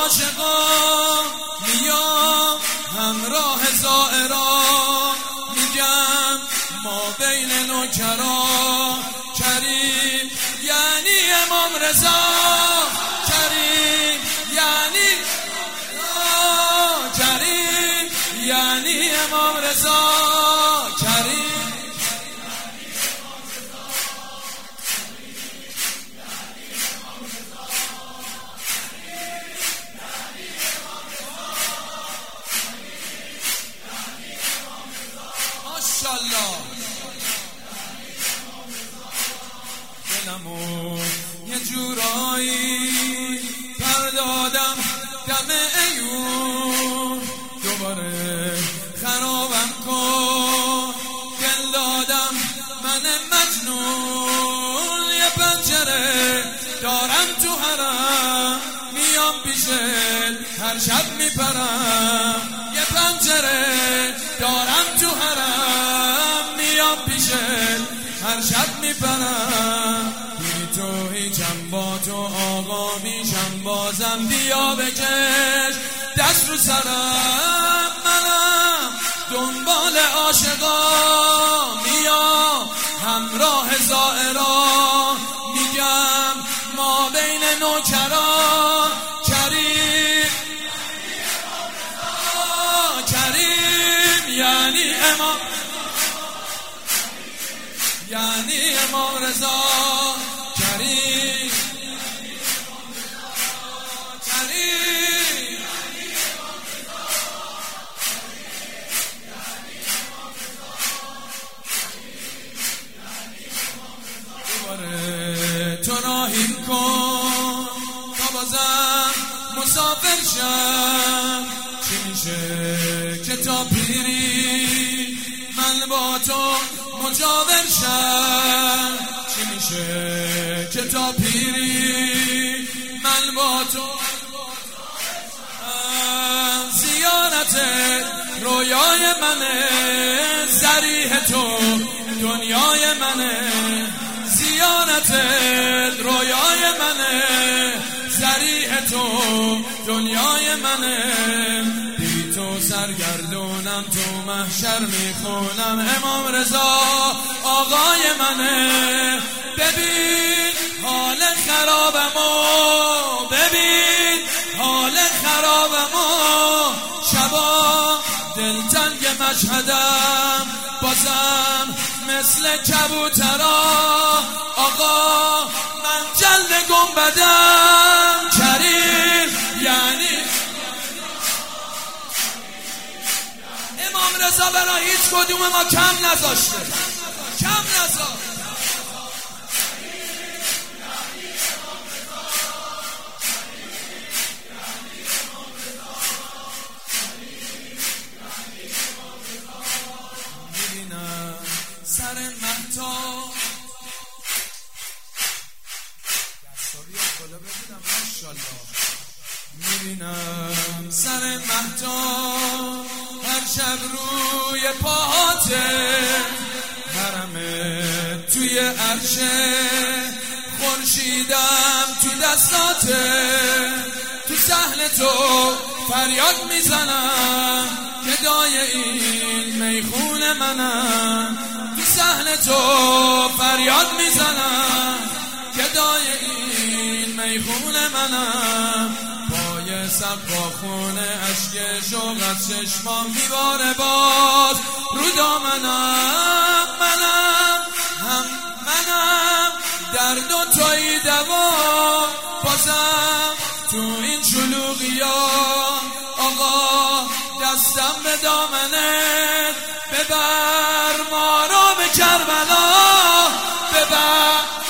عاشقا میام همراه زائرا، میگم ما بین نوکرا کریم یعنی امام رضا، کریم یعنی کریم یعنی امام رضا، کریم ماشاءالله. دلمو یه جورایی پردادم دم ایون، دوباره خرابم کن دل دادم من مجنون، یه پنجره دارم تو حرم میام پیشت هر شب میپرم، یه پنجره دارم تو حرم میام پیشت هر شب میپرم، بی تو هیچم با تو آقا میشم بازم، بیا بکش دست رو سرم، منم دنبال عاشقا میام همراه زائرا، میگم ما بین نوکرا کریم کریم یعنی امام، یعنی امام رضا، کریم کریم دوباره تو راهیم کن تا بازم مسافر شم، چی میشه که تا پیری من با تو مجاور شم، چی میشه که تا پیری من با تو زیارت رویای منه، ضریح تو دنیای منه، زیارت رویای منه، ضریح تو دنیای منه، بی تو سرگردونم تو محشر میخونم، امام رضا آقای منه، ببین حال خرابمو، ببین حال خرابمو، شبا دلتنگ مشهدم بازم مثل کبوترا، آقا من جلد گنبدم، کریم یعنی امام رضا برای هیچ کدوم ما کم نذاشته، کم نذاشته. میبینم سر مهتاب دستاری بالا ببینم ماشاءالله، میبینم سر مهتاب هر شب روی پاهاته، حرمه توی عرشه، خورشیدم تو دستاته، تو صحن تو فریاد میزنم گدای این میخون منم، تو صحن تو فریاد میزنم گدای این میخون منم، پای سقاخونه اشک شوق از چشمام میباره باز رو دامنم، منم درد و توی دوا، بازم تو این شلوغیا آقا دستم به دامنت، ببر ما رو به کربلا، ببر